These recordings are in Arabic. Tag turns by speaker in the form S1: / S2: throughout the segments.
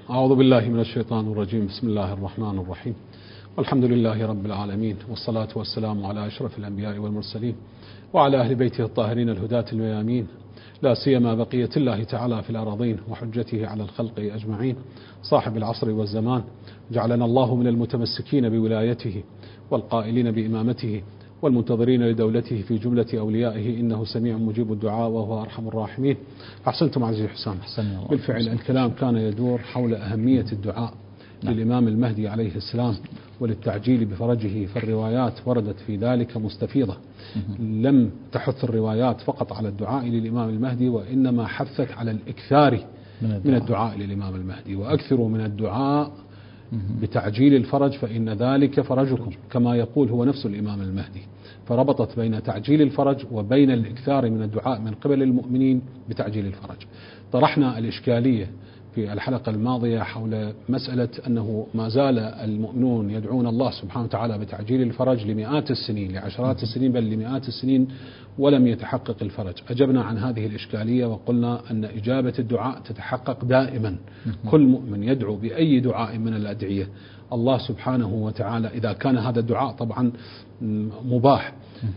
S1: أعوذ بالله من الشيطان الرجيم. بسم الله الرحمن الرحيم، والحمد لله رب العالمين، والصلاة والسلام على أشرف الأنبياء والمرسلين وعلى أهل بيته الطاهرين الهداة الميامين، لا سيما بقية الله تعالى في الأراضين وحجته على الخلق أجمعين، صاحب العصر والزمان. جعلنا الله من المتمسكين بولايته والقائلين بإمامته والمنتظرين لدولته في جملة أوليائه، إنه سميع مجيب الدعاء وهو أرحم الراحمين. أحسنتم عزيزي حسام. بالفعل الكلام كان يدور حول أهمية الدعاء للإمام المهدي عليه السلام وللتعجيل بفرجه، فالروايات وردت في ذلك مستفيضة، لم تحث الروايات فقط على الدعاء للإمام المهدي، وإنما حثت على الإكثار من الدعاء للإمام المهدي، وأكثروا من الدعاء بتعجيل الفرج فإن ذلك فرجكم، كما يقول هو نفس الإمام المهدي. فربطت بين تعجيل الفرج وبين الإكثار من الدعاء من قبل المؤمنين بتعجيل الفرج. طرحنا الإشكالية في الحلقة الماضية حول مسألة أنه ما زال المؤمنون يدعون الله سبحانه وتعالى بتعجيل الفرج لمئات السنين، لعشرات السنين، بل لمئات السنين، ولم يتحقق الفرج. أجبنا عن هذه الإشكالية وقلنا أن إجابة الدعاء تتحقق دائما. كل مؤمن يدعو بأي دعاء من الأدعية، الله سبحانه وتعالى إذا كان هذا الدعاء طبعا مباح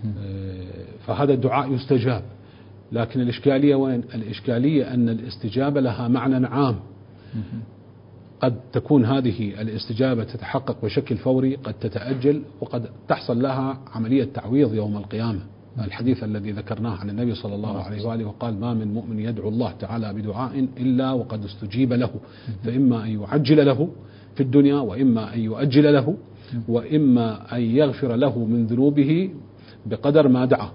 S1: فهذا الدعاء يستجاب. لكن الإشكالية وين؟ الإشكالية أن الاستجابة لها معنى عام. قد تكون هذه الاستجابة تتحقق بشكل فوري، قد تتأجل، وقد تحصل لها عملية تعويض يوم القيامة. الحديث الذي ذكرناه عن النبي صلى الله عليه وآله وقال: ما من مؤمن يدعو الله تعالى بدعاء إلا وقد استجيب له، فإما أن يعجل له في الدنيا، وإما أن يؤجل له، وإما أن يغفر له من ذنوبه بقدر ما دعا.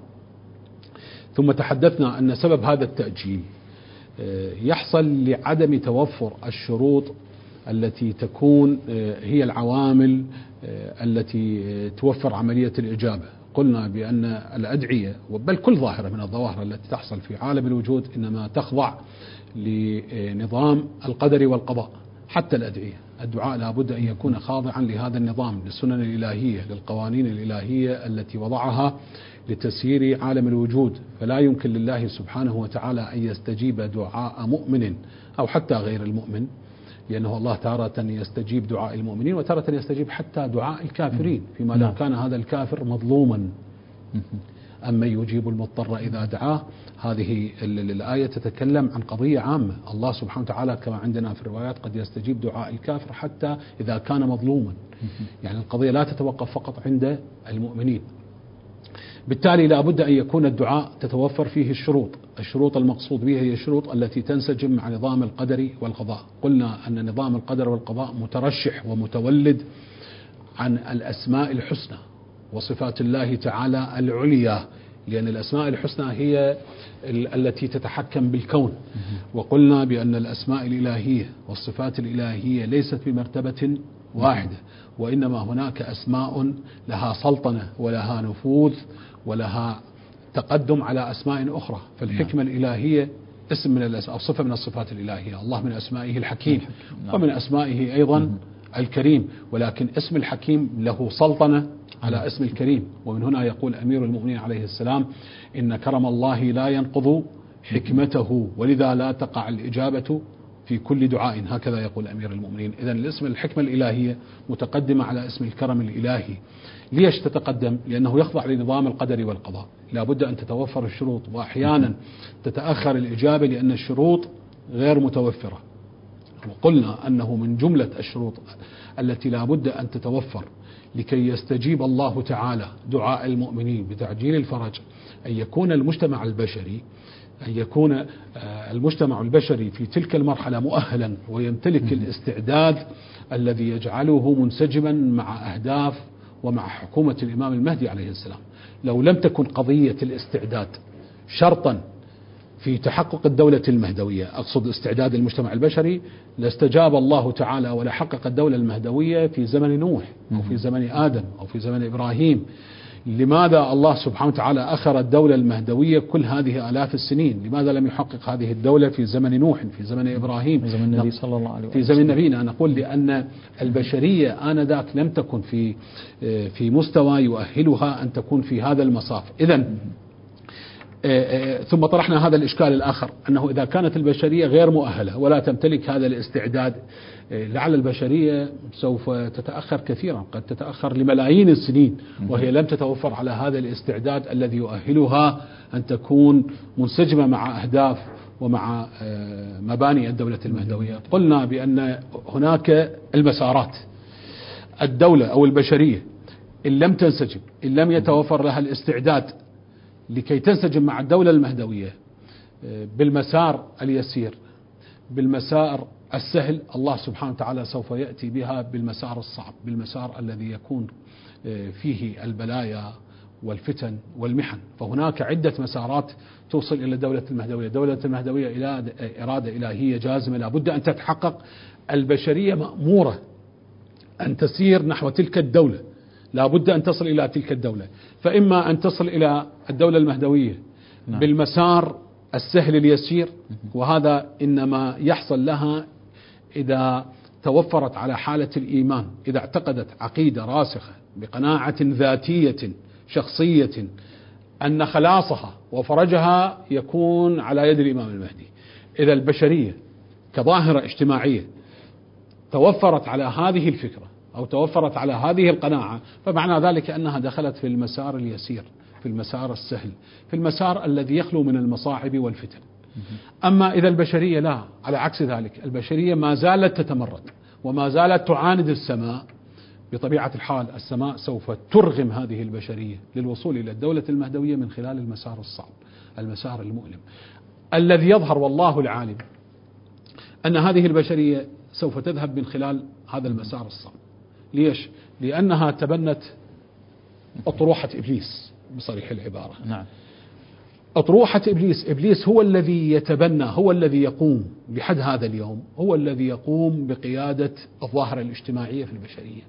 S1: ثم تحدثنا أن سبب هذا التأجيل يحصل لعدم توفر الشروط التي تكون هي العوامل التي توفر عملية الإجابة. قلنا بأن الأدعية بل كل ظاهرة من الظواهر التي تحصل في عالم الوجود إنما تخضع لنظام القدر والقضاء. حتى الأدعية، الدعاء لابد أن يكون خاضعا لهذا النظام، للسنن الإلهية، للقوانين الإلهية التي وضعها لتسيير عالم الوجود. فلا يمكن لله سبحانه وتعالى أن يستجيب دعاء مؤمن أو حتى غير المؤمن، لأنه الله تارة يستجيب دعاء المؤمنين وتارة يستجيب حتى دعاء الكافرين، فيما لو كان هذا الكافر مظلوما. أما يجيب المضطر إذا دعاه، هذه الآية تتكلم عن قضية عامة. الله سبحانه وتعالى كما عندنا في الروايات قد يستجيب دعاء الكافر حتى إذا كان مظلوما، يعني القضية لا تتوقف فقط عند المؤمنين. بالتالي لا بد أن يكون الدعاء تتوفر فيه الشروط المقصود بها هي الشروط التي تنسجم مع نظام القدر والقضاء. قلنا أن نظام القدر والقضاء مترشح ومتولد عن الأسماء الحسنى وصفات الله تعالى العليا، لأن الأسماء الحسنى هي التي تتحكم بالكون. وقلنا بأن الأسماء الإلهية والصفات الإلهية ليست بمرتبة واحدة، وإنما هناك أسماء لها سلطنة ولها نفوذ ولها تقدم على أسماء أخرى. فالحكمة الإلهية اسم من أو صفة من الصفات الإلهية. الله من أسمائه الحكيم، ومن أسمائه أيضا الكريم، ولكن اسم الحكيم له سلطنة على اسم الكريم. ومن هنا يقول أمير المؤمنين عليه السلام: إن كرم الله لا ينقض حكمته، ولذا لا تقع الإجابة في كل دعاء. هكذا يقول أمير المؤمنين. إذن الاسم الحكمة الإلهية متقدمة على اسم الكرم الإلهي. ليش تتقدم؟ لأنه يخضع لنظام القدر والقضاء. لا بد أن تتوفر الشروط، وأحيانا تتأخر الإجابة لأن الشروط غير متوفرة. وقلنا أنه من جملة الشروط التي لا بد أن تتوفر لكي يستجيب الله تعالى دعاء المؤمنين بتعجيل الفرج أن يكون المجتمع البشري في تلك المرحلة مؤهلا ويمتلك الاستعداد الذي يجعله منسجما مع أهداف ومع حكومة الإمام المهدي عليه السلام. لو لم تكن قضية الاستعداد شرطا في تحقق الدولة المهدوية، أقصد استعداد المجتمع البشري، لاستجاب الله تعالى ولحقق الدولة المهدوية في زمن نوح أو في زمن آدم أو في زمن إبراهيم. لماذا الله سبحانه وتعالى أخر الدولة المهدوية كل هذه آلاف السنين؟ لماذا لم يحقق هذه الدولة في زمن نوح، في زمن إبراهيم،
S2: في زمن النبي صلى الله عليه وسلم،
S1: في زمن نبينا؟ نقول لأن البشرية آنذاك لم تكن في مستوى يؤهلها أن تكون في هذا المصاف. إذن ثم طرحنا هذا الإشكال الآخر، أنه إذا كانت البشرية غير مؤهلة ولا تمتلك هذا الاستعداد، لعل البشرية سوف تتأخر كثيرا، قد تتأخر لملايين السنين وهي لم تتوفر على هذا الاستعداد الذي يؤهلها أن تكون منسجمة مع أهداف ومع مباني الدولة المهدوية. قلنا بأن هناك المسارات، الدولة أو البشرية إن لم تنسجم، إن لم يتوفر لها الاستعداد لكي تنسجم مع الدولة المهدوية بالمسار اليسير، بالمسار السهل، الله سبحانه وتعالى سوف يأتي بها بالمسار الصعب، بالمسار الذي يكون فيه البلايا والفتن والمحن. فهناك عدة مسارات توصل إلى الدولة المهدوية. الدولة المهدوية إلى إرادة إلهية جازمة لابد أن تتحقق. البشرية مأمورة أن تسير نحو تلك الدولة، لابد أن تصل إلى تلك الدولة. فإما أن تصل إلى الدولة المهدوية بالمسار السهل اليسير، وهذا إنما يحصل لها إذا توفرت على حالة الإيمان، إذا اعتقدت عقيدة راسخة بقناعة ذاتية شخصية أن خلاصها وفرجها يكون على يد الإمام المهدي. إذا البشرية كظاهرة اجتماعية توفرت على هذه الفكرة أو توفرت على هذه القناعة، فمعنى ذلك أنها دخلت في المسار اليسير، في المسار السهل، في المسار الذي يخلو من المصاعب والفتن. أما إذا البشرية لا، على عكس ذلك، البشرية ما زالت تتمرد وما زالت تعاند السماء، بطبيعة الحال السماء سوف ترغم هذه البشرية للوصول إلى الدولة المهدوية من خلال المسار الصعب، المسار المؤلم الذي يظهر والله العالم أن هذه البشرية سوف تذهب من خلال هذا المسار الصعب. ليش؟ لأنها تبنت أطروحة إبليس بصريح العبارة.
S2: نعم.
S1: أطروحة إبليس، إبليس هو الذي يتبنى، هو الذي يقوم لحد هذا اليوم، هو الذي يقوم بقيادة الظاهرة الاجتماعية في البشرية.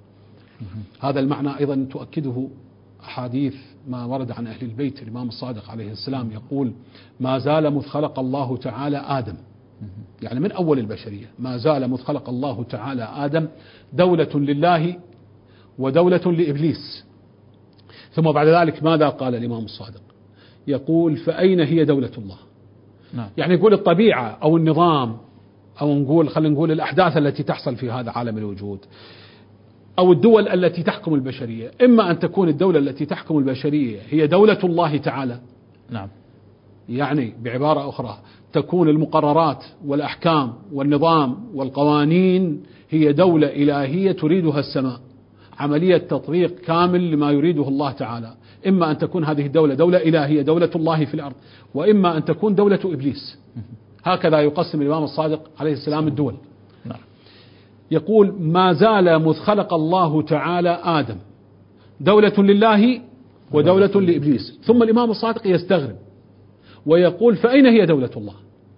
S1: هذا المعنى أيضا تؤكده أحاديث ما ورد عن أهل البيت. الإمام الصادق عليه السلام يقول: ما زال مذ خلق الله تعالى آدم، يعني من أول البشرية، ما زال مذ خلق الله تعالى آدم دولة لله ودولة لإبليس. ثم بعد ذلك ماذا قال الإمام الصادق؟ يقول: فأين هي دولة الله؟
S2: نعم.
S1: يعني يقول الطبيعة أو النظام، أو خلينا نقول الأحداث التي تحصل في هذا عالم الوجود، أو الدول التي تحكم البشرية، إما أن تكون الدولة التي تحكم البشرية هي دولة الله تعالى.
S2: نعم.
S1: يعني بعبارة أخرى، تكون المقررات والأحكام والنظام والقوانين هي دولة إلهية تريدها السماء، عملية تطبيق كامل لما يريده الله تعالى. إما أن تكون هذه الدولة دولة إلهية، دولة الله في الأرض، وإما أن تكون دولة إبليس. هكذا يقسم الإمام الصادق عليه السلام الدول. يقول: ما زال مذ خلق الله تعالى آدم دولة لله ودولة لإبليس. ثم الإمام الصادق يستغرب ويقول: فأين هي دولة الله؟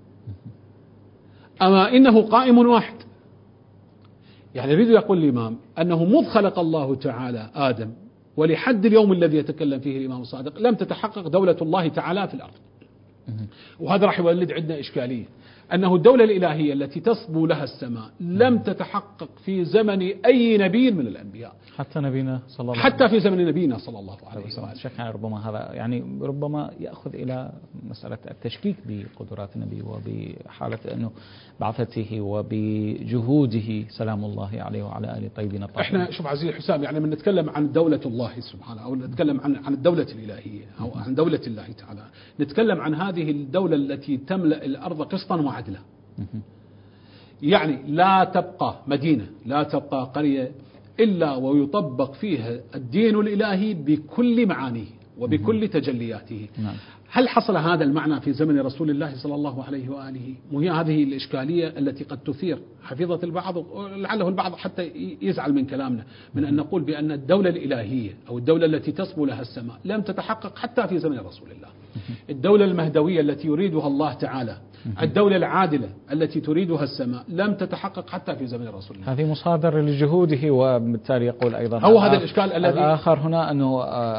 S1: أما إنه قائم واحد. يعني يريد يقول الإمام أنه مذ خلق الله تعالى آدم ولحد اليوم الذي يتكلم فيه الإمام الصادق لم تتحقق دولة الله تعالى في الأرض. وهذا راح يولد عندنا إشكالية، أنه الدولة الإلهية التي تصبو لها السماء لم تتحقق في زمن أي نبي من الأنبياء،
S2: حتى نبينا صلى الله عليه
S1: حتى في زمن نبينا صلى الله عليه وسلم.
S2: شك ربما هذا يعني ربما يأخذ إلى مسألة التشكيك بقدرات النبي وبحالة أنه بعثته وبجهوده سلام الله عليه وعلى آله الطيبين الطاهرين.
S1: احنا شوف عزيزي حسام، يعني من نتكلم عن دولة الله سبحانه، أو نتكلم عن الدولة الإلهية أو عن دولة الله تعالى، نتكلم عن هذه الدولة التي تملأ الأرض قسطا وعدلا. يعني لا تبقى مدينة، لا تبقى قرية إلا ويطبق فيها الدين الإلهي بكل معانيه وبكل تجلياته. هل حصل هذا المعنى في زمن رسول الله صلى الله عليه وآله؟ وهي هذه الإشكالية التي قد تثير حفيظة البعض، ولعله البعض حتى يزعل من كلامنا، من أن نقول بأن الدولة الإلهية أو الدولة التي تصبو لها السماء لم تتحقق حتى في زمن رسول الله. الدولة المهدوية التي يريدها الله تعالى، الدولة العادلة التي تريدها السماء، لم تتحقق حتى في زمن رسول الله.
S2: هذه مصادر لجهوده، وبالتالي يقول أيضا
S1: هو هذا الإشكال
S2: الآخر هنا أنه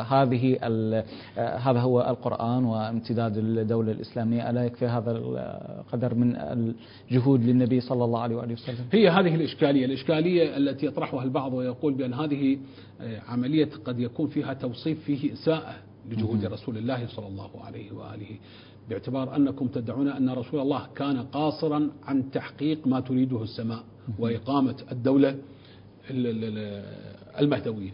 S2: هذا هو القرآن وامتداد الدولة الإسلامية، ألا يكفي هذا القدر من الجهود للنبي صلى الله عليه وآله وسلم؟
S1: هي هذه الإشكالية التي يطرحها البعض ويقول بأن هذه عملية قد يكون فيها توصيف فيه إساءة لجهود رسول الله صلى الله عليه وآله، باعتبار أنكم تدعون أن رسول الله كان قاصرا عن تحقيق ما تريده السماء وإقامة الدولة المهدوية.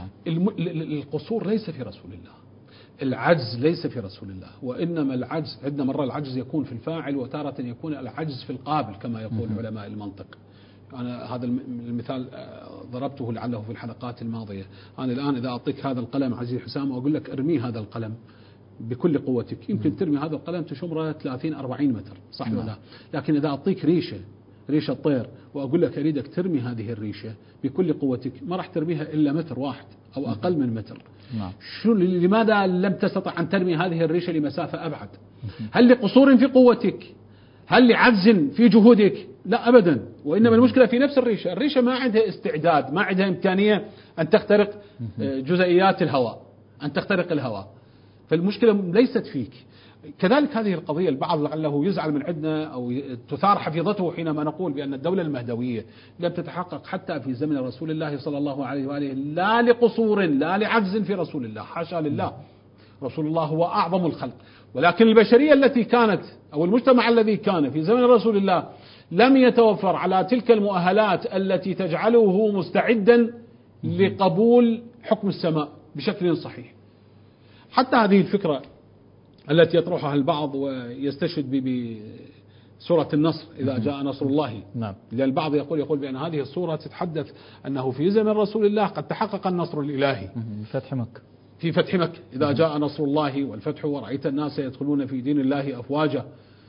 S1: القصور ليس في رسول الله، العجز ليس في رسول الله، وإنما العجز عندنا مرة العجز يكون في الفاعل، وتارة يكون العجز في القابل كما يقول علماء المنطق. أنا هذا المثال ضربته لعله في الحلقات الماضية. أنا الآن إذا أعطيك هذا القلم عزيزي حسام وأقول لك ارمي هذا القلم بكل قوتك، يمكن ترمي هذا القلم تشمره 30-40 متر، صح ولا لا؟ لكن إذا أعطيك ريشة طير وأقول لك أريدك ترمي هذه الريشة بكل قوتك، ما راح ترميها إلا متر واحد أو أقل من متر. لماذا لم تستطع أن ترمي هذه الريشة لمسافة أبعد؟ هل لقصور في قوتك؟ هل لعجز في جهودك؟ لا أبدا، وإنما المشكلة في نفس الريشة ما عندها استعداد، ما عندها إمكانية أن تخترق جزيئات الهواء، أن تخترق الهواء، فالمشكلة ليست فيك. كذلك هذه القضية البعض لعله يزعل من عندنا أو تثار حفيظته حينما نقول بأن الدولة المهدوية لم تتحقق حتى في زمن رسول الله صلى الله عليه وآله، لا لقصور لا لعجز في رسول الله، حاشا لله، رسول الله هو أعظم الخلق، ولكن البشرية التي كانت أو المجتمع الذي كان في زمن رسول الله لم يتوفر على تلك المؤهلات التي تجعله مستعدا لقبول حكم السماء بشكل صحيح. حتى هذه الفكرة التي يطرحها البعض ويستشهد بسورة النصر إذا جاء نصر الله، لأن البعض يقول بأن هذه السورة تتحدث أنه في زمن رسول الله قد تحقق النصر الإلهي في فتح مكة إذا جاء نصر الله والفتح ورأيت الناس يدخلون في دين الله أفواجا.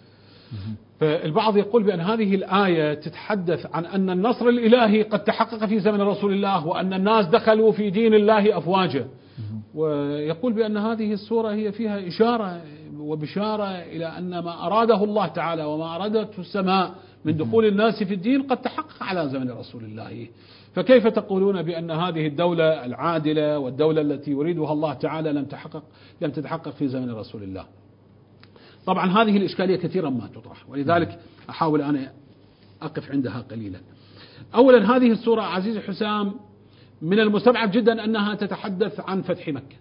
S1: فالبعض يقول بأن هذه الآية تتحدث عن أن النصر الإلهي قد تحقق في زمن رسول الله وأن الناس دخلوا في دين الله أفواجا، ويقول بأن هذه السورة هي فيها إشارة وبشارة إلى أن ما أراده الله تعالى وما أرادته السماء من دخول الناس في الدين قد تحقق على زمن رسول الله. فكيف تقولون بأن هذه الدولة العادلة والدولة التي يريدها الله تعالى لم تتحقق في زمن رسول الله؟ طبعا هذه الإشكالية كثيرا ما تطرح، ولذلك أحاول أنا أقف عندها قليلا. أولا هذه السورة عزيزي حسام من المستبعد جدا أنها تتحدث عن فتح مكة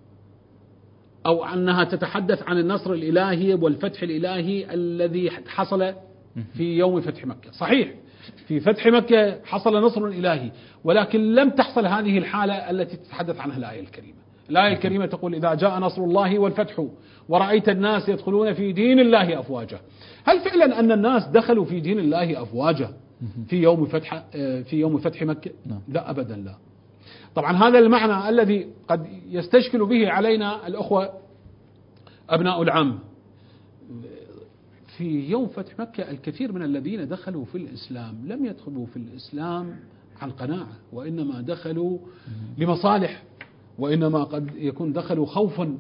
S1: أو أنها تتحدث عن النصر الإلهي والفتح الإلهي الذي حصل في يوم فتح مكة. صحيح في فتح مكة حصل نصر إلهي، ولكن لم تحصل هذه الحالة التي تتحدث عنها الآية الكريمة. الآية الكريمة تقول إذا جاء نصر الله والفتح ورأيت الناس يدخلون في دين الله أفواجا. هل فعلا أن الناس دخلوا في دين الله أفواجا في يوم فتح مكة؟ لا أبدا لا. طبعا هذا المعنى الذي قد يستشكل به علينا الأخوة أبناء العام. في يوم فتح مكة الكثير من الذين دخلوا في الإسلام لم يدخلوا في الإسلام عن قناعة، وإنما دخلوا لمصالح، وإنما قد يكون دخلوا خوفا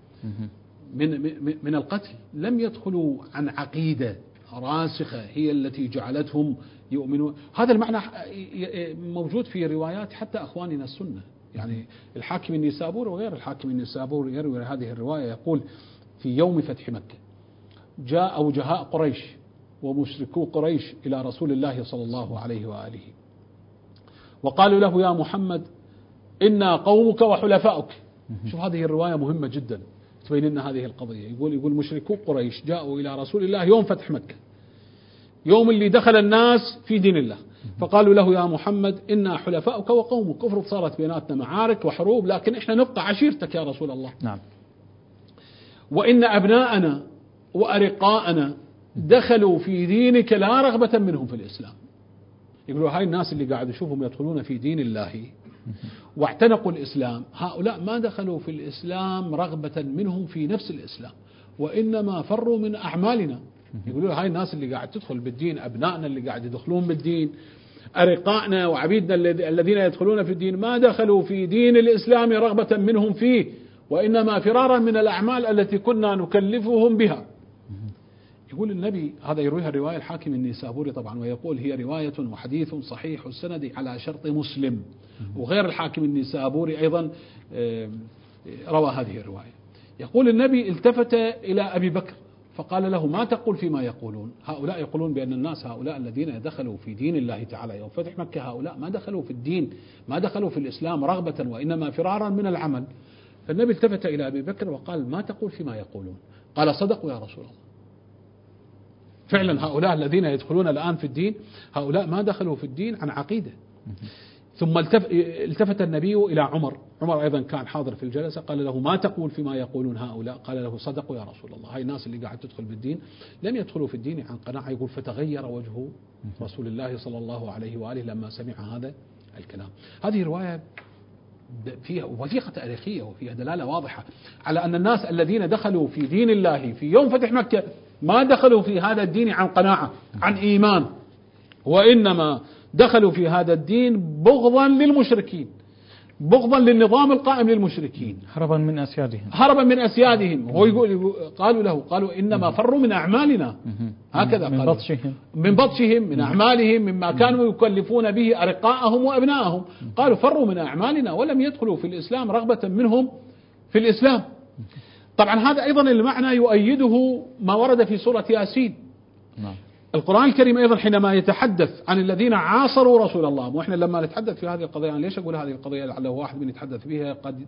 S1: من القتل، لم يدخلوا عن عقيدة راسخة هي التي جعلتهم يؤمنون. هذا المعنى موجود في روايات حتى أخواننا السنة، يعني الحاكم النيسابوري وغير الحاكم النيسابوري يروي هذه الرواية، يقول في يوم فتح مكة جاء وجهاء قريش ومشركو قريش إلى رسول الله صلى الله عليه وآله وقالوا له يا محمد إنا قومك وحلفاؤك. شوف هذه الرواية مهمة جدا تبين لنا هذه القضية. يقول مشركو قريش جاءوا إلى رسول الله يوم فتح مكة، يوم اللي دخل الناس في دين الله، فقالوا له يا محمد إنا حلفاؤك وقومك. افرض صارت بيناتنا معارك وحروب لكن إحنا نبقى عشيرتك يا رسول الله.
S2: نعم.
S1: وإن أبناءنا وأرقاءنا دخلوا في دينك لا رغبة منهم في الإسلام. يقولوا هاي الناس اللي قاعد يشوفهم يدخلون في دين الله واعتنقوا الإسلام، هؤلاء ما دخلوا في الإسلام رغبة منهم في نفس الإسلام، وإنما فروا من أعمالنا. يقولوا هاي الناس اللي قاعد تدخل بالدين، أبنائنا اللي قاعد يدخلون بالدين، أرقائنا وعبيدنا الذين يدخلون في الدين، ما دخلوا في دين الإسلام رغبة منهم فيه، وإنما فرارا من الأعمال التي كنا نكلفهم بها. يقول النبي، هذا يرويها الرواية الحاكم النيسابوري طبعا، ويقول هي رواية وحديث صحيح السند على شرط مسلم، وغير الحاكم النيسابوري أيضا روى هذه الرواية. يقول النبي التفت إلى أبي بكر فقال له ما تقول فيما يقولون؟ هؤلاء يقولون بأن الناس هؤلاء الذين دخلوا في دين الله تعالى يوم فتح مكة، هؤلاء ما دخلوا في الدين، ما دخلوا في الإسلام رغبة وإنما فرارا من العمل. فالنبي التفت إلى أبي بكر وقال: ما تقول فيما يقولون؟ قال: صدقوا يا رسول الله. فعلا هؤلاء الذين يدخلون الآن في الدين هؤلاء ما دخلوا في الدين عن عقيدة. ثم التفت النبي إلى عمر أيضا كان حاضر في الجلسة، قال له: ما تقول فيما يقولون هؤلاء؟ قال له: صدقوا يا رسول الله. هاي الناس اللي قاعد تدخل في الدين لم يدخلوا في الدين عن قناعة. يقول: فتغير وجه رسول الله صلى الله عليه وآله لما سمع هذا الكلام. هذه رواية فيها وثيقة تاريخية وفيها دلالة واضحة على أن الناس الذين دخلوا في دين الله في يوم فتح مكة ما دخلوا في هذا الدين عن قناعة عن إيمان، وإنما دخلوا في هذا الدين بغضا للمشركين، بغضا للنظام القائم للمشركين،
S2: هربا من أسيادهم. هو يقول قالوا إنما فروا من أعمالنا، هكذا من
S1: بطشهم من أعمالهم مما كانوا يكلفون به أرقاءهم وأبنائهم. قالوا فروا من أعمالنا ولم يدخلوا في الإسلام رغبة منهم في الإسلام. طبعا هذا أيضا المعنى يؤيده ما ورد في سورة ياسين. القرآن الكريم أيضا حينما يتحدث عن الذين عاصروا رسول الله، وإحنا لما نتحدث في هذه القضية، يعني ليش أقول هذه القضية؟ لعله واحد من يتحدث بها قد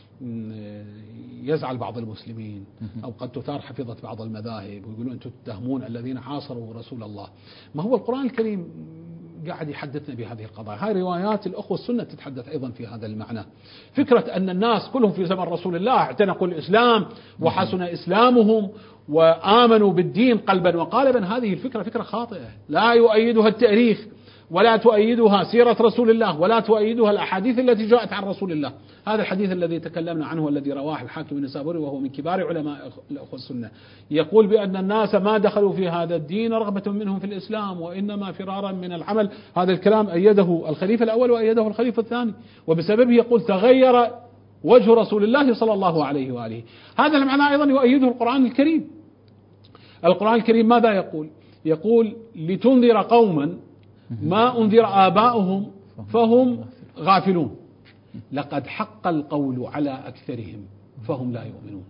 S1: يزعل بعض المسلمين، أو قد تثار حفيظة بعض المذاهب ويقولون أنتم تتهمون الذين عاصروا رسول الله. ما هو القرآن الكريم قاعد يحدثنا بهذه القضايا. هاي روايات الأخوة السنة تتحدث أيضا في هذا المعنى. فكرة أن الناس كلهم في زمن رسول الله اعتنقوا الإسلام وحسن إسلامهم وآمنوا بالدين قلبا وقالبا، هذه الفكرة فكرة خاطئة لا يؤيدها التاريخ ولا تؤيدها سيرة رسول الله ولا تؤيدها الأحاديث التي جاءت عن رسول الله. هذا الحديث الذي تكلمنا عنه والذي رواه الحاكم النسابوري وهو من كبار علماء الأخوة السنة، يقول بأن الناس ما دخلوا في هذا الدين رغبة منهم في الإسلام وإنما فرارا من العمل. هذا الكلام أيده الخليفة الأول وأيده الخليفة الثاني، وبسببه يقول تغير وجه رسول الله صلى الله عليه وآله. هذا المعنى أيضا يؤيده القرآن الكريم. القرآن الكريم ماذا يقول؟ يقول لتنذر قوما ما أنذر آباؤهم فهم غافلون، لقد حق القول على أكثرهم فهم لا يؤمنون.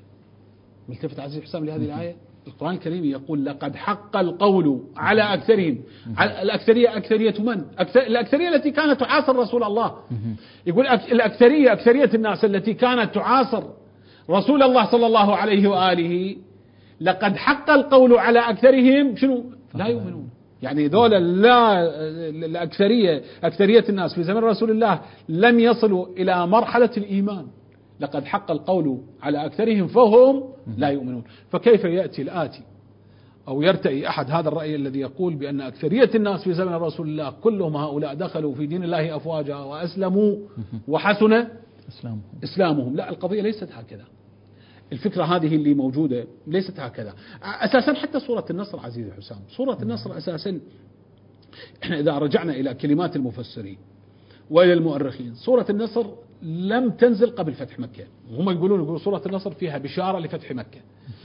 S1: ملتفت عزيز حسام لهذه الآية؟ القرآن الكريم يقول لقد حق القول على أكثرهم. الأكثرية أكثرية من؟ الأكثرية التي كانت تعاصر رسول الله. يقول الأكثرية أكثرية الناس التي كانت تعاصر رسول الله صلى الله عليه وآله، لقد حق القول على أكثرهم شنو؟ لا يؤمنون. يعني ذولا لا الأكثرية أكثرية الناس في زمن رسول الله لم يصلوا إلى مرحلة الإيمان. لقد حق القول على أكثرهم فهم لا يؤمنون. فكيف يأتي الآتي أو يرتئي أحد هذا الرأي الذي يقول بأن أكثرية الناس في زمن رسول الله كلهم هؤلاء دخلوا في دين الله أفواجا وأسلموا وحسن إسلامهم؟ لا، القضية ليست هكذا. الفكرة هذه اللي موجودة ليست هكذا أساسا. حتى سورة النصر عزيزي حسام، سورة النصر أساسا إحنا إذا رجعنا إلى كلمات المفسرين وإلى المؤرخين، سورة النصر لم تنزل قبل فتح مكة. هم يقولون سورة النصر فيها بشارة لفتح مكة.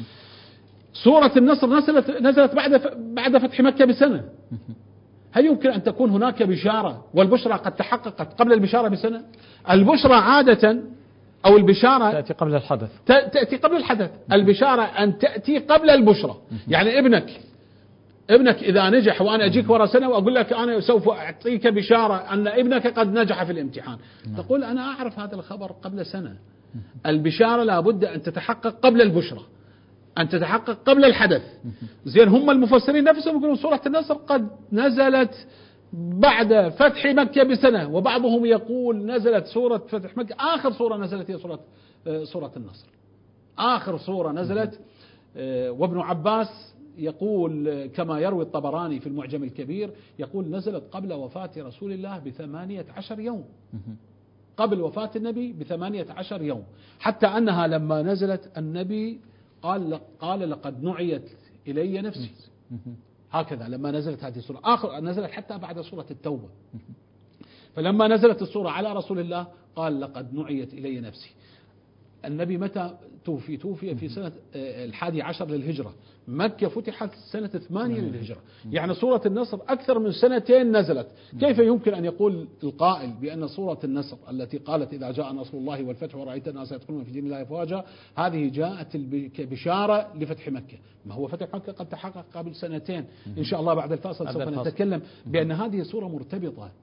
S1: سورة النصر نزلت بعد فتح مكة بسنة. هل يمكن أن تكون هناك بشارة والبشرى قد تحققت قبل البشارة بسنة؟ البشرى عادة أو البشارة
S2: تأتي قبل الحدث.
S1: تأتي قبل الحدث. البشارة أن تأتي قبل البشرى. يعني ابنك إذا نجح وأنا أجيك ورا سنة وأقول لك أنا سوف أعطيك بشارة أن ابنك قد نجح في الامتحان، تقول أنا أعرف هذا الخبر قبل سنة. البشارة لابد أن تتحقق قبل البشرى، أن تتحقق قبل الحدث. زين، هم المفسرين نفسهم يقولون سورة النصر قد نزلت بعد فتح مكة بسنة، وبعضهم يقول نزلت سورة فتح مكة آخر سورة نزلت هي سورة النصر، آخر سورة نزلت. وابن عباس يقول كما يروي الطبراني في المعجم الكبير، يقول نزلت قبل وفاة رسول الله ب18 يوم، قبل وفاة النبي ب18 يوم، حتى أنها لما نزلت النبي قال لقد نعيت إلي نفسي. هكذا لما نزلت هذه السورة آخر نزلت حتى بعد سورة التوبة. فلما نزلت السورة على رسول الله قال لقد نعيت إلي نفسي. النبي متى توفي؟ توفي في سنة 11 للهجرة. مكة فتحت سنة 8 للهجرة. يعني سورة النصر أكثر من سنتين نزلت. كيف يمكن أن يقول القائل بأن سورة النصر التي قالت إذا جاء نصر الله والفتح ورأيت الناس يدخلون في دين الله أفواجا هذه جاءت كبشارة لفتح مكة؟ ما هو فتح مكة قد تحقق قبل سنتين. إن شاء الله بعد الفاصل سوف نتكلم بأن هذه سورة مرتبطة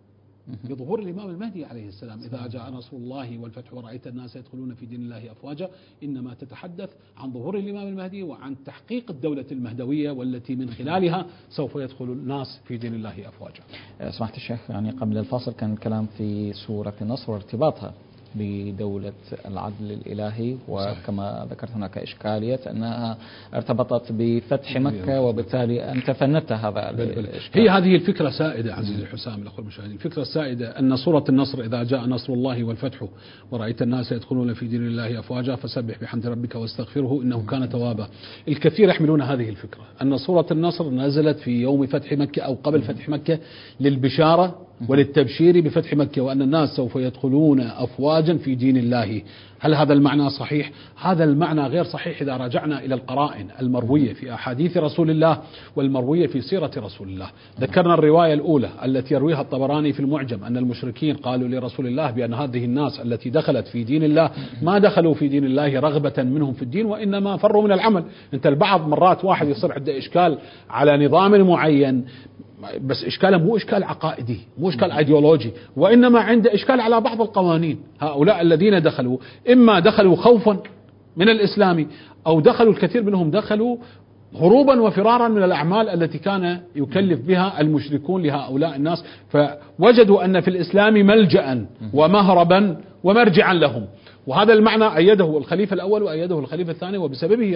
S1: بظهور الإمام المهدي عليه السلام. إذا جاء نصر الله والفتح ورأيت الناس يدخلون في دين الله أفواجا، إنما تتحدث عن ظهور الإمام المهدي وعن تحقيق الدولة المهدوية، والتي من خلالها سوف يدخل الناس في دين الله أفواجا.
S2: سمحت الشيخ، يعني قبل الفاصل كان الكلام في سورة النصر وارتباطها بدولة العدل الإلهي، وكما ذكرت هناك إشكالية أنها ارتبطت بفتح مكة، وبالتالي أنت فندت هذا الإشكال.
S1: هي هذه الفكرة سائدة عزيزي الحسام الأخوة المشاهدين، الفكرة السائدة أن سورة النصر إذا جاء نصر الله والفتح ورأيت الناس يدخلون في دين الله أفواجا فسبح بحمد ربك واستغفره إنه كان توابا. الكثير يحملون هذه الفكرة أن سورة النصر نزلت في يوم فتح مكة أو قبل فتح مكة للبشارة وللتبشير بفتح مكة، وأن الناس سوف يدخلون أفواجا في دين الله. هل هذا المعنى صحيح؟ هذا المعنى غير صحيح إذا رجعنا إلى القرائن المروية في أحاديث رسول الله والمروية في سيرة رسول الله. ذكرنا الرواية الأولى التي يرويها الطبراني في المعجم أن المشركين قالوا لرسول الله بأن هذه الناس التي دخلت في دين الله ما دخلوا في دين الله رغبة منهم في الدين، وإنما فروا من العمل. أنت البعض مرات واحد يصير عنده إشكال على نظام معين، بس إشكاله مو إشكال عقائدي، مو إشكال أيديولوجي، وإنما عنده إشكال على بعض القوانين. هؤلاء الذين دخلوا إما دخلوا خوفا من الإسلام، أو دخلوا الكثير منهم دخلوا هروبا وفرارا من الأعمال التي كان يكلف بها المشركون لهؤلاء الناس، فوجدوا أن في الإسلام ملجأ ومهربا ومرجعا لهم. وهذا المعنى أيده الخليفة الأول وأيده الخليفة الثاني، وبسببه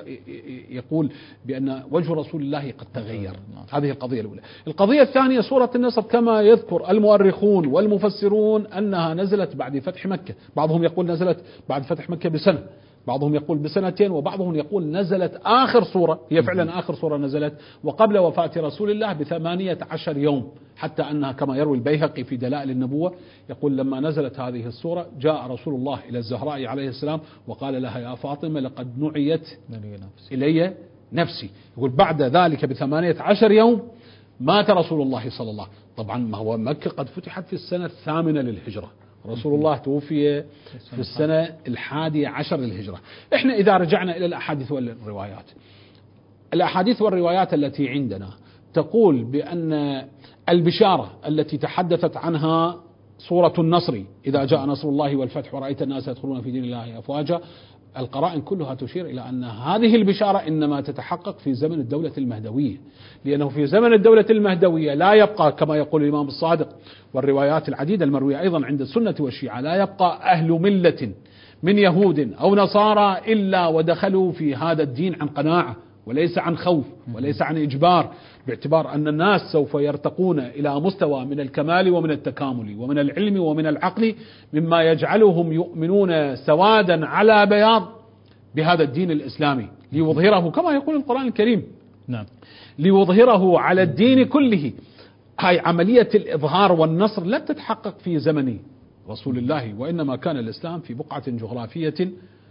S1: يقول بأن وجه رسول الله قد تغير. هذه القضية الأولى. القضية الثانية سورة النصر كما يذكر المؤرخون والمفسرون أنها نزلت بعد فتح مكة، بعضهم يقول نزلت بعد فتح مكة بسنة، بعضهم يقول بسنتين، وبعضهم يقول نزلت آخر سورة، هي فعلا آخر سورة نزلت وقبل وفاة رسول الله ب18 يوم، حتى أنها كما يروي البيهقي في دلائل النبوة يقول لما نزلت هذه السورة جاء رسول الله إلى الزهراء عليه السلام وقال لها يا فاطمة لقد نعيت إلي نفسي. يقول بعد ذلك ب18 يوم مات رسول الله صلى الله عليه وسلم. طبعا ما هو مكة قد فتحت في السنة 8 للهجرة، رسول الله توفي في السنة 11 للهجرة. احنا إذا رجعنا إلى الأحاديث والروايات، الأحاديث والروايات التي عندنا تقول بأن البشارة التي تحدثت عنها سورة النصر إذا جاء نصر الله والفتح ورأيت الناس يدخلون في دين الله أفواجا، القرائن كلها تشير إلى أن هذه البشارة إنما تتحقق في زمن الدولة المهدوية، لأنه في زمن الدولة المهدوية لا يبقى كما يقول الإمام الصادق والروايات العديدة المروية أيضا عند السنة والشيعة لا يبقى أهل ملة من يهود أو نصارى إلا ودخلوا في هذا الدين عن قناعة وليس عن خوف وليس عن إجبار، باعتبار أن الناس سوف يرتقون إلى مستوى من الكمال ومن التكامل ومن العلم ومن العقل مما يجعلهم يؤمنون سوادا على بياض بهذا الدين الإسلامي ليظهره كما يقول القرآن الكريم.
S2: نعم.
S1: ليظهره على الدين كله. هاي عملية الإظهار والنصر لم تتحقق في زمن رسول الله، وإنما كان الإسلام في بقعة جغرافية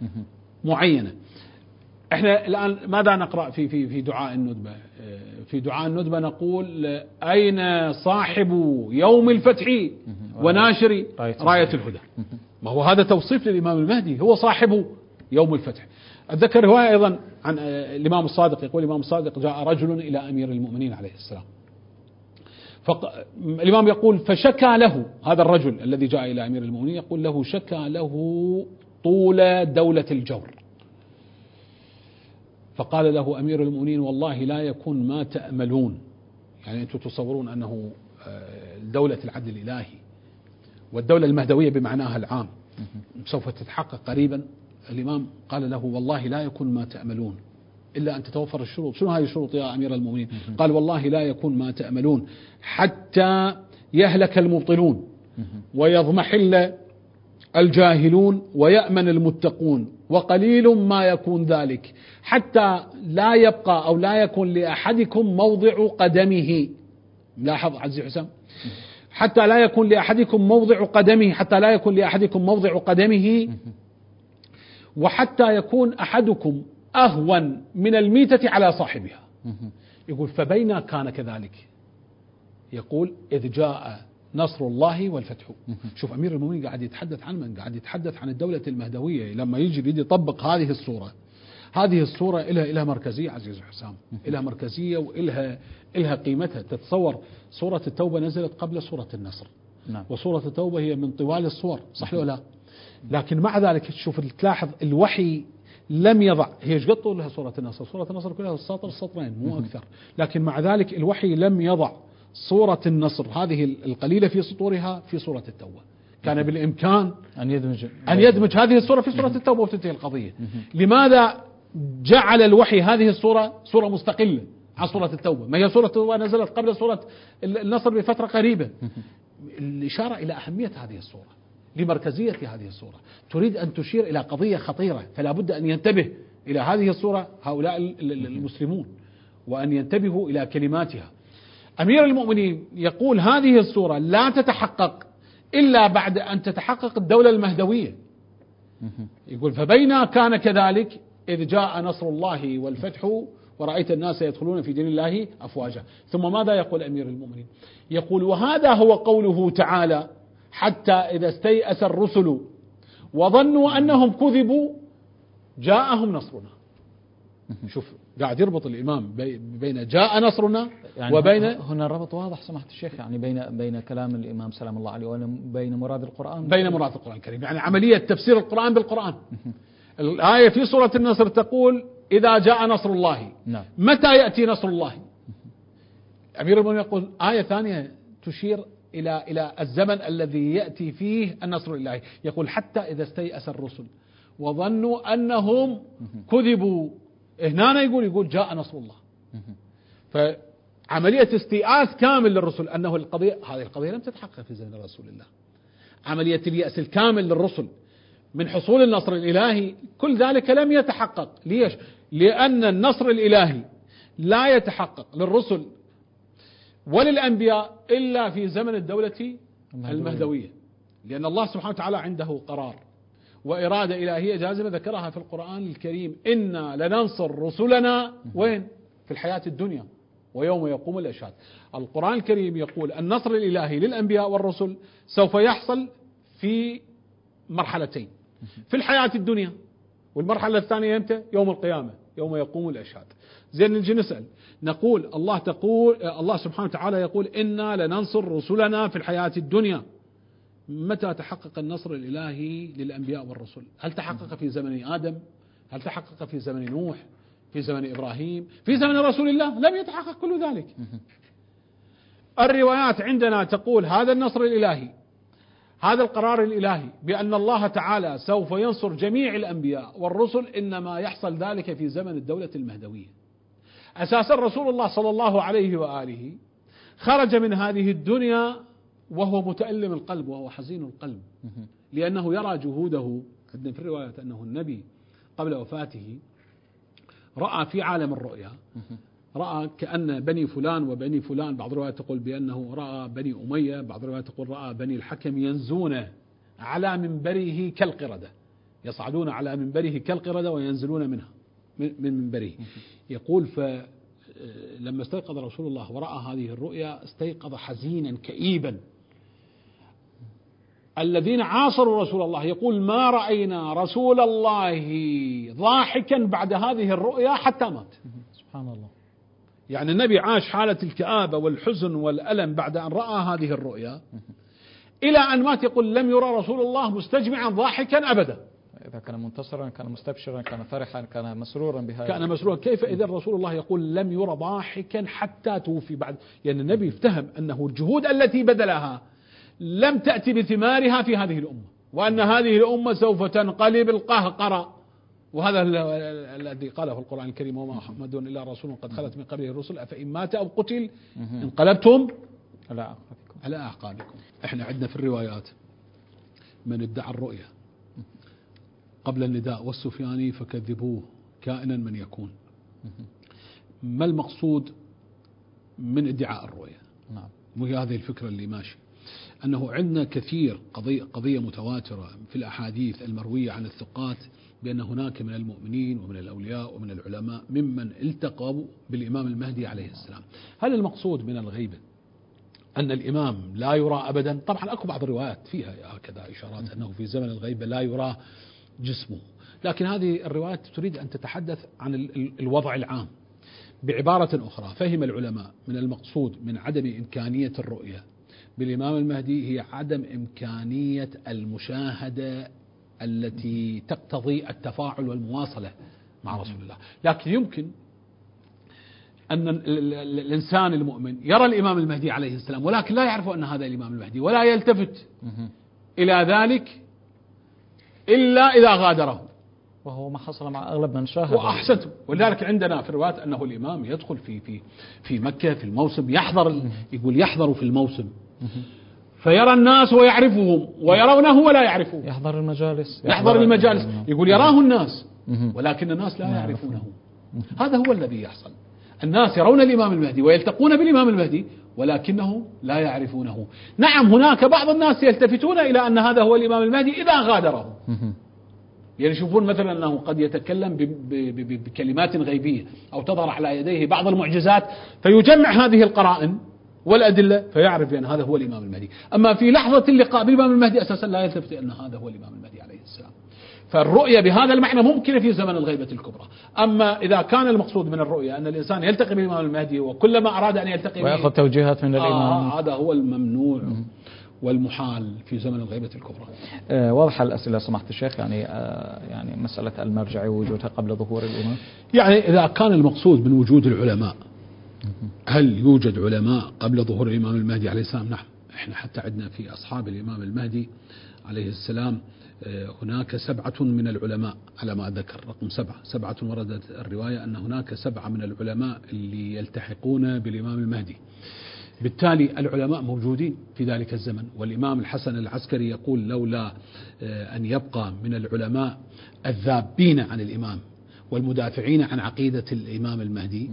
S1: معينة. احنا الآن ماذا نقرأ في دعاء الندبة؟ في دعاء الندبة نقول أين صاحب يوم الفتح وناشر راية الهدى. ما هو هذا توصيف للإمام المهدي، هو صاحب يوم الفتح. أتذكر رواية أيضا عن الإمام الصادق، يقول الإمام الصادق جاء رجل إلى أمير المؤمنين عليه السلام، الإمام يقول فشكى له هذا الرجل الذي جاء إلى أمير المؤمنين، يقول له شكى له طول دولة الجور، فقال له أمير المؤمنين والله لا يكون ما تأملون. يعني أنتم تصورون أنه دولة العدل الإلهي والدولة المهدوية بمعناها العام سوف تتحقق قريبا. الإمام قال له والله لا يكون ما تأملون إلا أن تتوفر الشروط. شنو هذه الشروط يا أمير المؤمنين؟ قال والله لا يكون ما تأملون حتى يهلك المبطلون ويضمحل الجاهلون ويأمن المتقون، وقليل ما يكون ذلك حتى لا يبقى أو لا يكون لأحدكم موضع قدمه. لاحظ عزيزي حسام، حتى لا يكون لأحدكم موضع قدمه، حتى لا يكون لأحدكم موضع قدمه، وحتى يكون أحدكم أهون من الميتة على صاحبها. يقول فبينا كان كذلك، يقول إذ جاء نصر الله والفتح. شوف أمير المؤمنين قاعد يتحدث عن من؟ قاعد يتحدث عن الدولة المهدوية. لما يجي يطبق هذه الصورة، هذه الصورة إلها مركزية عزيز حسام، إلها مركزية وإلها قيمتها. تتصور سورة التوبة نزلت قبل سورة النصر، وسورة التوبة هي من طوال الصور، صح ولا لا؟ لكن مع ذلك تشوف تلاحظ الوحي لم يضع، هي ايش قد طولها سورة النصر؟ سورة النصر كلها سطر سطرين مو أكثر، لكن مع ذلك الوحي لم يضع سورة النصر هذه القليلة في سطورها في سورة التوبة. كان بالإمكان أن يدمج هذه السورة في سورة التوبة وتنتهي القضية. لماذا جعل الوحي هذه السورة سورة مستقلة عن سورة التوبة؟ ما هي سورة التوبة نزلت قبل سورة النصر بفترة قريبة. الإشارة إلى أهمية هذه السورة، لمركزية هذه السورة، تريد أن تشير إلى قضية خطيرة، فلا بد أن ينتبه إلى هذه السورة هؤلاء المسلمون وأن ينتبهوا إلى كلماتها. أمير المؤمنين يقول هذه السورة لا تتحقق إلا بعد أن تتحقق الدولة المهدوية. يقول فبينا كان كذلك إذ جاء نصر الله والفتح ورأيت الناس يدخلون في دين الله أفواجا. ثم ماذا يقول أمير المؤمنين؟ يقول وهذا هو قوله تعالى حتى إذا استيأس الرسل وظنوا أنهم كذبوا جاءهم نصرنا. شوف قاعد يربط الإمام بين جاء نصرنا
S2: يعني
S1: وبين
S2: هنا الربط واضح سماحة الشيخ، يعني بين كلام الإمام سلام الله عليه وبين مراد القرآن،
S1: بين مراد القرآن الكريم، يعني عملية تفسير القرآن بالقرآن. الآية في سورة النصر تقول إذا جاء نصر الله. متى يأتي نصر الله؟ أمير المؤمنين يقول آية ثانية تشير إلى الزمن الذي يأتي فيه النصر الإلهي، يقول حتى إذا استيأس الرسل وظنوا أنهم كذبوا. هنا يقول جاء نصر الله. فعملية استيئاس كامل للرسل أنه هذه القضية لم تتحقق في زمن رسول الله. عملية اليأس الكامل للرسل من حصول النصر الإلهي كل ذلك لم يتحقق. ليش؟ لأن النصر الإلهي لا يتحقق للرسل وللأنبياء إلا في زمن الدولة المهدوية، لأن الله سبحانه وتعالى عنده قرار وإرادة إلهية جازمة ذكرها في القرآن الكريم: إنا لننصر رسلنا وين؟ في الحياة الدنيا ويوم يقوم الأشهاد. القرآن الكريم يقول النصر الإلهي للأنبياء والرسل سوف يحصل في مرحلتين: في الحياة الدنيا، والمرحلة الثانية أنت يوم القيامة يوم يقوم الأشهاد. زين نجي نسأل نقول الله سبحانه وتعالى يقول إنا لننصر رسلنا في الحياة الدنيا. متى تحقق النصر الإلهي للأنبياء والرسل؟ هل تحقق في زمن آدم؟ هل تحقق في زمن نوح؟ في زمن إبراهيم؟ في زمن رسول الله؟ لم يتحقق كل ذلك. الروايات عندنا تقول هذا النصر الإلهي، هذا القرار الإلهي بأن الله تعالى سوف ينصر جميع الأنبياء والرسل، إنما يحصل ذلك في زمن الدولة المهدوية. أساسا رسول الله صلى الله عليه وآله خرج من هذه الدنيا وهو متألم القلب وهو حزين القلب، لأنه يرى جهوده. عندنا في الروايات أنه النبي قبل وفاته رأى في عالم الرؤيا، رأى كأن بني فلان وبني فلان، بعض الروايات تقول بأنه رأى بني أمية، بعض الروايات تقول رأى بني الحكم ينزون على منبره كالقردة، يصعدون على منبره كالقردة وينزلون منها من منبره. يقول فلما استيقظ رسول الله ورأى هذه الرؤيا استيقظ حزينا كئيبا. الذين عاصروا رسول الله يقول ما رأينا رسول الله ضاحكا بعد هذه الرؤيا حتى مات.
S2: سبحان الله.
S1: يعني النبي عاش حالة الكآبة والحزن والألم بعد أن رأى هذه الرؤيا إلى أن مات. يقول لم يرى رسول الله مستجمعا ضاحكا أبدا.
S2: إذا كان منتصرا، كان مستبشرا، كان فرحا، كان مسرورا بهذا،
S1: كان مسرورا. كيف إذا رسول الله يقول لم يرى ضاحكا حتى توفي بعد؟ يعني النبي افتهم أنه الجهود التي بذلها لم تأتي بثمارها في هذه الأمة، وأن هذه الأمة سوف تنقلب القهقرة. وهذا الذي قاله في القرآن الكريم: وما محمد إلا رسول قد خلت من قبله الرسل أفإن مات أو قتل انقلبتم على أعقابكم. احنا عندنا في الروايات من ادعى الرؤيا قبل النداء والسفياني فكذبوه كائنا من يكون. ما المقصود من ادعاء الرؤيا؟ وهي هذه الفكرة اللي ماشي، أنه عندنا كثير قضية متواترة في الأحاديث المروية عن الثقات بأن هناك من المؤمنين ومن الأولياء ومن العلماء ممن التقوا بالإمام المهدي عليه السلام. هل المقصود من الغيبة أن الإمام لا يرى أبدا؟ طبعا أكو بعض الروايات فيها هكذا إشارات أنه في زمن الغيبة لا يرى جسمه، لكن هذه الروايات تريد أن تتحدث عن الوضع العام. بعبارة أخرى، فهم العلماء من المقصود من عدم إمكانية الرؤية بالإمام المهدي هي عدم إمكانية المشاهدة التي تقتضي التفاعل والمواصلة مع رسول الله. لكن يمكن أن الإنسان المؤمن يرى الإمام المهدي عليه السلام ولكن لا يعرف أن هذا الإمام المهدي ولا يلتفت إلى ذلك إلا إذا غادره،
S2: وهو ما حصل مع أغلب من شاهد.
S1: وأحسنتم. ولذلك عندنا في الروايات أنه الإمام يدخل في مكة في الموسم، يقول يحضر في الموسم فيرى الناس ويعرفهم ويرونه ولا يعرفون.
S2: يحضر
S1: المجالس يقول يراه الناس ولكن الناس لا يعرفونه. هذا هو الذي يحصل. الناس يرون الإمام المهدي ويلتقون بالإمام المهدي ولكنه لا يعرفونه. نعم هناك بعض الناس يلتفتون إلى أن هذا هو الإمام المهدي إذا غادره، يعني يشوفون مثلا أنه قد يتكلم بكلمات غيبية أو تظهر على يديه بعض المعجزات فيجمع هذه القرائن والأدلة فيعرف أن هذا هو الإمام المهدي. أما في لحظة اللقاء بالإمام المهدي أساسا لا يلتفت أن هذا هو الإمام المهدي عليه السلام. فالرؤية بهذا المعنى ممكنة في زمن الغيبة الكبرى. أما إذا كان المقصود من الرؤية أن الإنسان يلتقي بالإمام المهدي وكلما أراد أن يلتقي
S2: ويأخذ توجيهات من الإمام،
S1: هذا هو الممنوع والمحال في زمن الغيبة الكبرى.
S2: واضح الأسئلة سماحة الشيخ. يعني مسألة المرجع ووجودها قبل ظهور الإمام،
S1: يعني إذا كان المقصود من وجود العلماء، هل يوجد علماء قبل ظهور الإمام المهدي عليه السلام؟ نعم، احنا حتى عندنا في أصحاب الإمام المهدي عليه السلام هناك 7 من العلماء على ما أذكر، رقم 7 وردت الرواية أن هناك 7 من العلماء اللي يلتحقون بالإمام المهدي. بالتالي العلماء موجودين في ذلك الزمن. والإمام الحسن العسكري يقول لولا أن يبقى من العلماء الذابين عن الإمام والمدافعين عن عقيدة الإمام المهدي،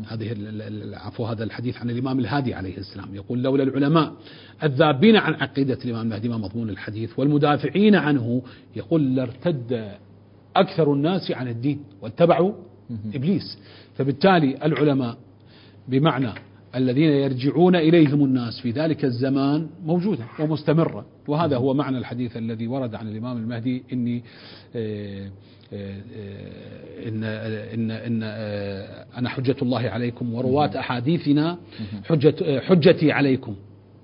S1: هذا الحديث عن الإمام الهادي عليه السلام، يقول لولا العلماء الذابين عن عقيدة الإمام المهدي ما مضمون الحديث والمدافعين عنه، يقول لارتد أكثر الناس عن الدين واتبعوا إبليس. فبالتالي العلماء بمعنى الذين يرجعون إليهم الناس في ذلك الزمان موجودة ومستمرة. وهذا هو معنى الحديث الذي ورد عن الإمام المهدي إن أنا حجة الله عليكم ورواة أحاديثنا حجتي عليكم،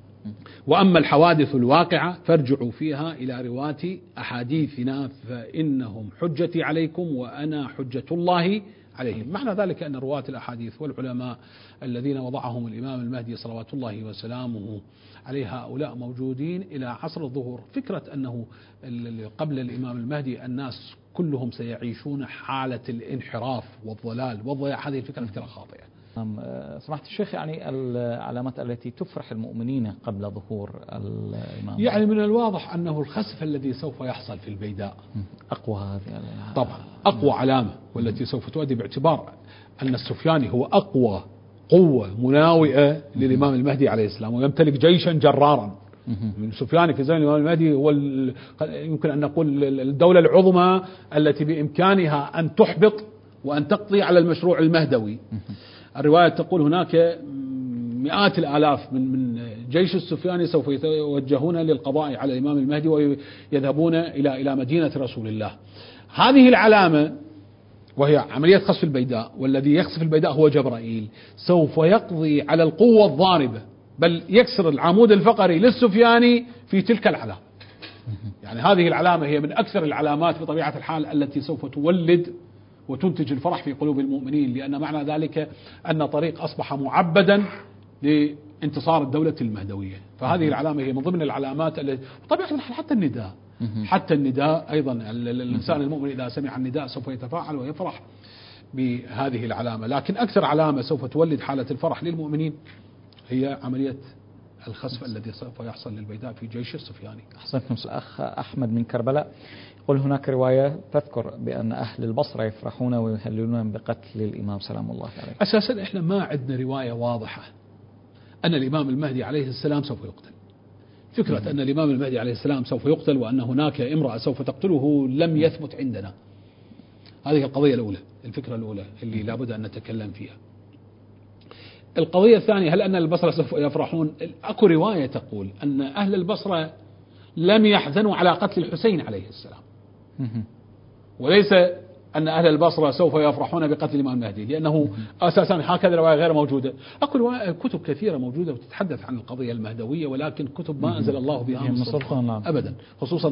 S1: وأما الحوادث الواقعة فارجعوا فيها إلى رواة أحاديثنا فإنهم حجتي عليكم وأنا حجة الله عليهم. معنى ذلك أن رواة الأحاديث والعلماء الذين وضعهم الإمام المهدي صلوات الله وسلامه عليه هؤلاء موجودين إلى عصر الظهور. فكرة أنه قبل الإمام المهدي الناس كلهم سيعيشون حالة الانحراف والضلال والضياع، هذه الفكرة فكرة خاطئة.
S2: سمحت الشيخ، يعني العلامات التي تفرح المؤمنين قبل ظهور الإمام،
S1: يعني من الواضح أنه الخسف الذي سوف يحصل في البيداء
S2: أقوى هذه
S1: طبعا أقوى علامة، والتي سوف تؤدي باعتبار أن السفياني هو أقوى قوة مناوئة للإمام المهدي عليه السلام ويمتلك جيشا جرارا. من سفياني في زمن الإمام المهدي هو يمكن أن نقول الدولة العظمى التي بإمكانها أن تحبط وأن تقضي على المشروع المهدوي. الرواية تقول هناك مئات الآلاف من جيش السفياني سوف يتوجهون للقضاء على الإمام المهدي ويذهبون إلى مدينة رسول الله. هذه العلامة وهي عملية خسف البيداء، والذي يخسف البيداء هو جبرائيل، سوف يقضي على القوة الضاربة بل يكسر العمود الفقري للسفياني في تلك العلامة. يعني هذه العلامة هي من أكثر العلامات بطبيعة الحال التي سوف تولد وتنتج الفرح في قلوب المؤمنين، لأن معنى ذلك أن طريق أصبح معبدا لانتصار الدولة المهدوية. فهذه العلامة هي من ضمن العلامات التي بطبيعة الحال حتى النداء أيضا الإنسان المؤمن إذا سمع النداء سوف يتفاعل ويفرح بهذه العلامة. لكن أكثر علامة سوف تولد حالة الفرح للمؤمنين هي عملية الخسف الذي سوف يحصل للبيداء في جيش السفياني.
S2: أحسنتم. الأخ أحمد من كربلاء يقول هناك رواية تذكر بأن أهل البصرة يفرحون ويهللون بقتل الإمام سلام الله عليه.
S1: أساسا إحنا ما عندنا رواية واضحة أن الإمام المهدي عليه السلام سوف يقتل. فكرة أن الإمام المهدي عليه السلام سوف يقتل وأن هناك امرأة سوف تقتله لم يثبت عندنا. هذه القضية الأولى، الفكرة الأولى اللي لابد أن نتكلم فيها. القضية الثانية، هل أن البصرة سوف يفرحون؟ أكو رواية تقول أن أهل البصرة لم يحزنوا على قتل الحسين عليه السلام، وليس أن أهل البصرة سوف يفرحون بقتل الإمام المهدي، لأنه أساسا هكذا رواية غير موجودة. كتب كثيرة موجودة وتتحدث عن القضية المهدوية، ولكن كتب ما أنزل الله بها من سلطان أبدا، خصوصا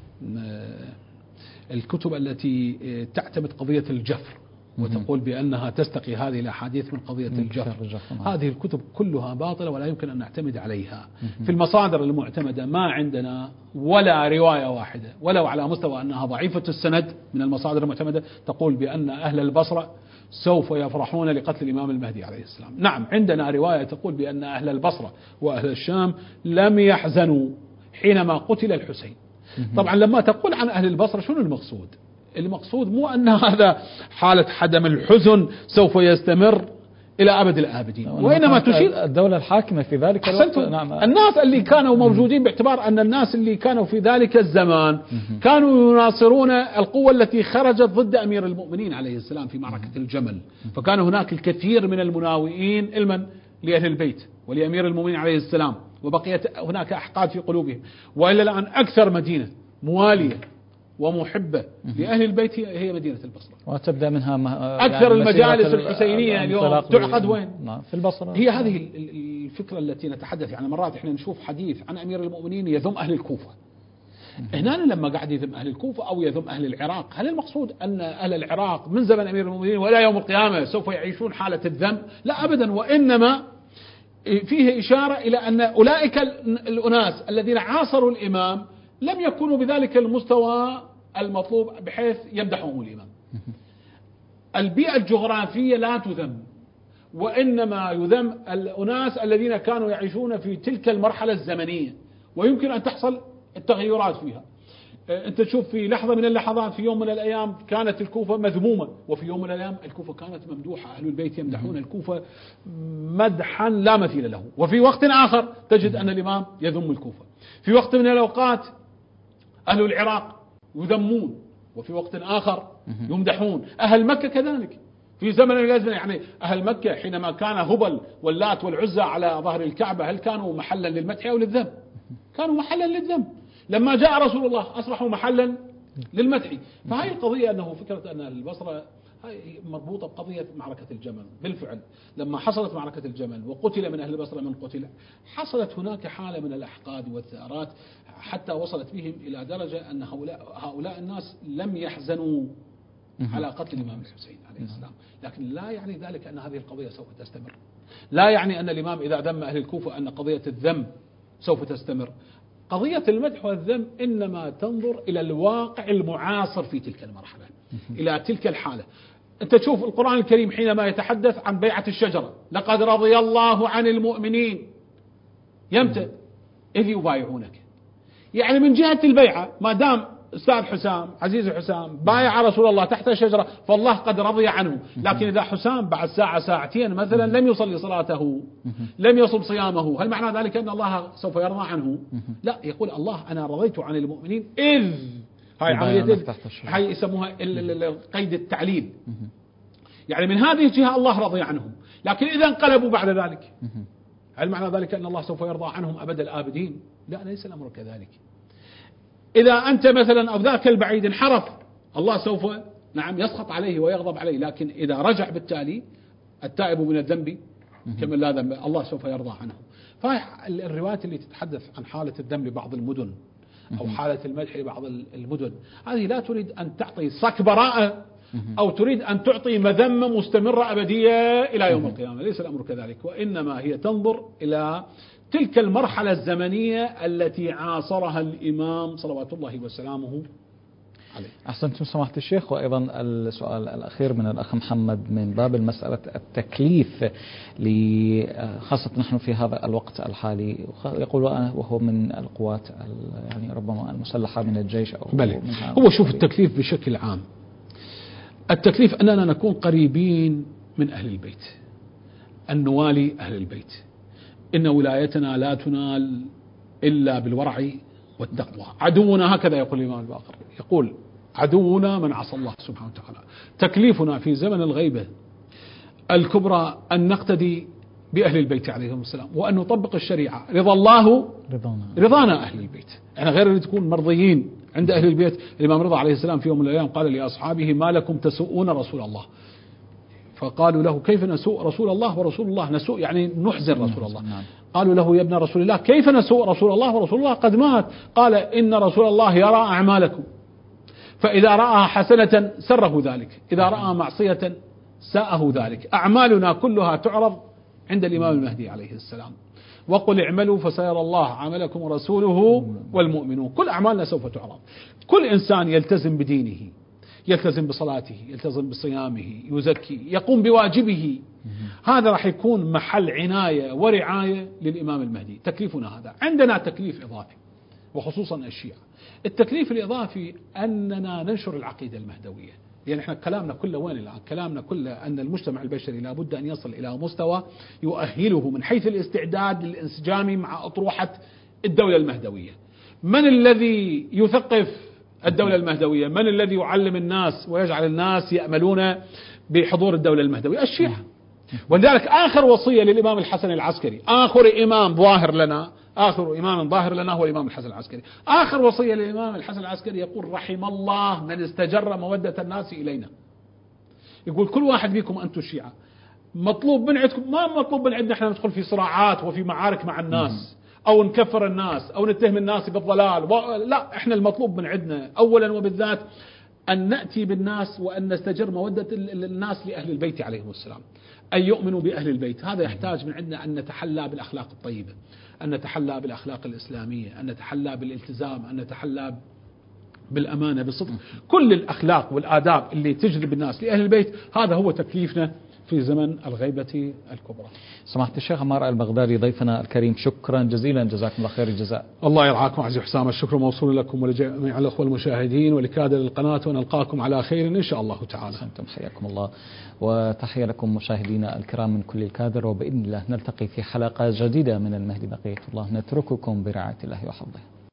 S1: الكتب التي تعتمد قضية الجفر وتقول بأنها تستقي هذه الأحاديث من قضية الجفر. هذه الكتب كلها باطلة ولا يمكن أن نعتمد عليها. في المصادر المعتمدة ما عندنا ولا رواية واحدة ولو على مستوى أنها ضعيفة السند من المصادر المعتمدة تقول بأن أهل البصرة سوف يفرحون لقتل الإمام المهدي عليه السلام. نعم عندنا رواية تقول بأن أهل البصرة وأهل الشام لم يحزنوا حينما قتل الحسين. طبعا لما تقول عن أهل البصرة شنو المقصود؟ المقصود مو أن هذا حالة عدم الحزن سوف يستمر إلى أبد الآبدين، وإنما تشير
S2: الدولة الحاكمة في ذلك الوقت. نعم.
S1: الناس اللي كانوا موجودين، باعتبار أن الناس اللي كانوا في ذلك الزمان كانوا يناصرون القوة التي خرجت ضد أمير المؤمنين عليه السلام في معركة الجمل، فكان هناك الكثير من المناوئين علما لأهل البيت ولأمير المؤمنين عليه السلام، وبقيت هناك أحقاد في قلوبهم. وإلا الآن أكثر مدينة موالية ومحبة لأهل البيت هي مدينة البصرة،
S2: وتبدأ منها
S1: أكثر المجالس الحسينية اليوم تعقد وين؟
S2: في البصرة.
S1: هي هذه الفكرة التي نتحدث يعني. مرات احنا نشوف حديث عن أمير المؤمنين يذم أهل الكوفة، هنا لما قاعد يذم أهل الكوفة أو يذم أهل العراق، هل المقصود أن أهل العراق من زمن أمير المؤمنين ولا يوم القيامة سوف يعيشون حالة الذم؟ لا أبدا، وإنما فيه إشارة إلى أن أولئك الأناس الذين عاصروا الإمام لم يكونوا بذلك المستوى المطلوب بحيث يمدحهم الإمام. البيئة الجغرافية لا تذم، وإنما يذم الأناس الذين كانوا يعيشون في تلك المرحلة الزمنية ويمكن أن تحصل التغيرات فيها. أنت تشوف في لحظة من اللحظات في يوم من الأيام كانت الكوفة مذمومة، وفي يوم من الأيام الكوفة كانت ممدوحة، أهل البيت يمدحون الكوفة مدحا لا مثيل له. وفي وقت آخر تجد أن الإمام يذم الكوفة. في وقت من الأوقات أهل العراق يذمون، وفي وقت آخر يمدحون. أهل مكة كذلك في زمن من الأزمنة، يعني أهل مكة حينما كان هبل واللات والعزى على ظهر الكعبة هل كانوا محلا للمدح أو للذم؟ كانوا محلا للذم. لما جاء رسول الله أصبحوا محلا للمدح. فهي القضية أنه فكرة أن البصرة مربوطة بقضية معركة الجمل. بالفعل لما حصلت معركة الجمل وقتل من أهل البصرة من قتل، حصلت هناك حالة من الأحقاد والثأرات حتى وصلت بهم إلى درجة أن هؤلاء الناس لم يحزنوا على قتل الإمام الحسين عليه السلام. لكن لا يعني ذلك أن هذه القضية سوف تستمر، لا يعني أن الإمام إذا ذم أهل الكوفة أن قضية الذم سوف تستمر. قضية المدح والذم إنما تنظر إلى الواقع المعاصر في تلك المرحلة، إلى تلك الحالة. أنت تشوف القرآن الكريم حينما يتحدث عن بيعة الشجرة، لقد رضي الله عن المؤمنين يمتى إذ يبايعونك. يعني من جهة البيعة ما دام أستاذ حسام عزيز حسام بايع رسول الله تحت الشجرة فالله قد رضي عنه. لكن إذا حسام بعد ساعة ساعتين مثلا لم يصلي صلاته لم يصم صيامه، هل معنى ذلك أن الله سوف يرضى عنه؟ لا، يقول الله أنا رضيت عن المؤمنين إذ، هاي عملية هاي يسموها قيد التعليل. يعني من هذه الجهة الله رضي عنهم، لكن إذا انقلبوا بعد ذلك هل معنى ذلك أن الله سوف يرضى عنهم أبد الآبدين؟ لا، ليس الأمر كذلك. إذا أنت مثلا أو ذاك البعيد انحرف الله سوف نعم يسخط عليه ويغضب عليه، لكن إذا رجع بالتالي التائب من الذنب كمن لا ذنب الله سوف يرضى عنه. فالروايات اللي تتحدث عن حالة الذم لبعض المدن أو حالة المدح لبعض المدن هذه لا تريد أن تعطي صك براءة أو تريد أن تعطي مذمة مستمرة أبدية إلى يوم القيامة. ليس الأمر كذلك، وإنما هي تنظر إلى تلك المرحلة الزمنية التي عاصرها الإمام صلوات الله وسلامه عليه.
S2: أحسنتم سماحة الشيخ. وأيضا السؤال الأخير من الأخ محمد من باب المسألة التكليف خاصة نحن في هذا الوقت الحالي، يقول وهو من القوات يعني ربما المسلحة من الجيش أو
S1: بل هو شوف التكليف بشكل عام، التكليف أننا نكون قريبين من أهل البيت، أن نوالي أهل البيت. إن ولايتنا لا تنال إلا بالورع والتقوى. عدونا هكذا يقول الإمام الباقر، يقول عدونا من عصى الله سبحانه وتعالى. تكليفنا في زمن الغيبة الكبرى أن نقتدي بأهل البيت عليهم السلام وأن نطبق الشريعة. رضا الله رضانا أهل البيت. يعني غير أن تكون مرضيين عند أهل البيت. الإمام رضا عليه السلام في يوم من الأيام قال لأصحابه: ما لكم تسوءون رسول الله؟ فقالوا له: كيف نسوء رسول الله ورسول الله؟ نسوء يعني نحزن رسول الله. قالوا له: يا ابن رسول الله، كيف نسوء رسول الله ورسول الله قد مات؟ قال: إن رسول الله يرى أعمالكم، فإذا رأى حسنة سره ذلك، إذا رأى معصية ساءه ذلك. أعمالنا كلها تعرض عند الإمام المهدي عليه السلام. وقل اعملوا فسيرى الله عملكم ورسوله والمؤمنون. كل أعمالنا سوف تعرض. كل إنسان يلتزم بدينه، يلتزم بصلاته، يلتزم بصيامه، يزكي، يقوم بواجبه، هذا راح يكون محل عناية ورعاية للإمام المهدي. تكليفنا هذا. عندنا تكليف إضافي وخصوصا الشيعة. التكليف الإضافي أننا ننشر العقيدة المهدوية. يعني احنا كلامنا كله وين الآن؟ كلامنا كله أن المجتمع البشري لابد أن يصل إلى مستوى يؤهله من حيث الاستعداد للانسجام مع أطروحة الدولة المهدوية. من الذي يثقف الدولة المهدوية؟ من الذي يعلم الناس ويجعل الناس يأملون بحضور الدولة المهدوية؟ الشيعة. ولذلك آخر وصية للإمام الحسن العسكري، آخر إمام ظاهر لنا، آخر إمام ظاهر لنا هو الإمام الحسن العسكري. آخر وصية للإمام الحسن العسكري يقول: رحم الله من استجر مودة الناس إلينا. يقول: كل واحد فيكم أنتم الشيعة مطلوب من عندكم، ما مطلوب من عندنا احنا ندخل في صراعات وفي معارك مع الناس أو نكفر الناس أو نتهم الناس بالضلال، لا، احنا المطلوب من عندنا أولا وبالذات أن نأتي بالناس وأن نستجر مودة الناس لأهل البيت عليهم السلام، أن يؤمنوا بأهل البيت. هذا يحتاج من عندنا أن نتحلى بالأخلاق الطيبة، أن نتحلى بالأخلاق الإسلامية، أن نتحلى بالالتزام، أن نتحلى بالأمانة، بالصدق، كل الأخلاق والآداب اللي تجذب الناس لأهل البيت. هذا هو تكليفنا في زمن الغيبة الكبرى.
S2: سماحة الشيخ عمار البغدادي ضيفنا الكريم، شكرا جزيلا، جزاكم الله خير الجزاء.
S1: الله يرعاكم عزيزي حسام، الشكر موصول لكم ولجميع الأخوة المشاهدين ولكادر القناة، ونلقاكم على خير إن شاء الله تعالى.
S2: أنتم حياكم الله، وتحية لكم مشاهدينا الكرام من كل الكادر، وبإذن الله نلتقي في حلقة جديدة من المهدي بقية الله. نترككم برعاية الله وحفظه.